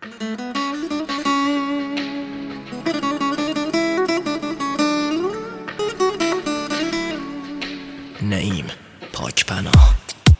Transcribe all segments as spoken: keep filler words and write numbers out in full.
نعیم پاکپناه.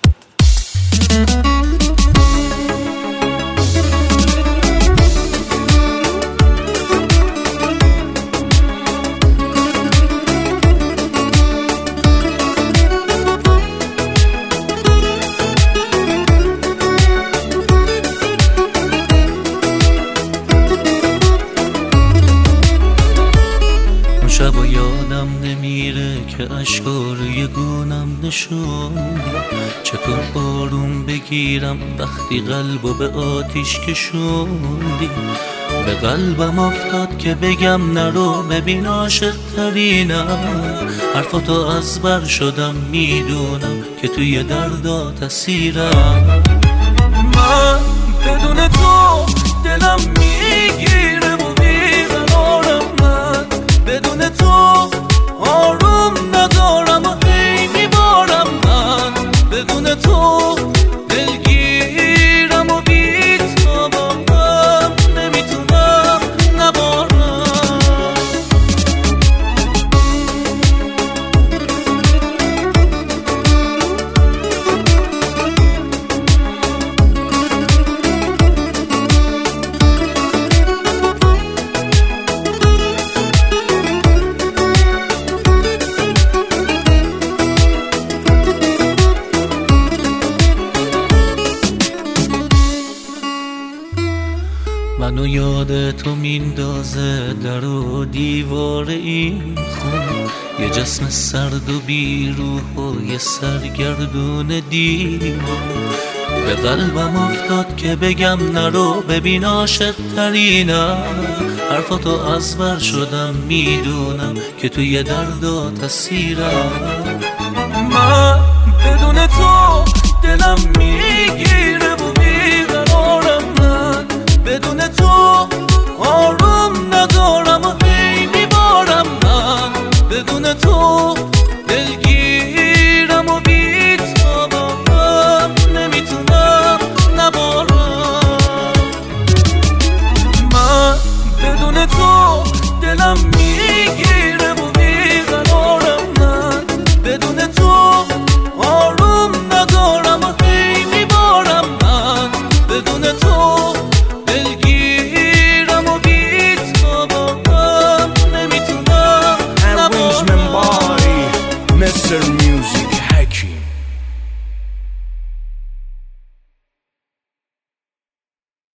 شبا یادم نمیره که اشکا روی گونم نشوندی، چطور آروم بگیرم وقتی قلبو به آتیش کشوندی. به قلبم افتاد که بگم نرو ببین عاشق ترینم، حرفاتو از بر شدم میدونم که توی دردات اسیرم. من بدون تو دلم میگیره و بیقرارم، من بدون تو آروم ندارم و هی میبارم، من بدون تو دلگیرم و بیتابم، من نمیتونم نبارم. منو یاد تو میندازه در و دیوار این خونه، یه جسم سرد و بیروح و یه سرگردون دیوانه. به قلبم افتاد که بگم نرو ببین عاشق ترینم، حرفاتو از بر شدم میدونم که توی دردات اسیرم. من بدون تو دلم میگیره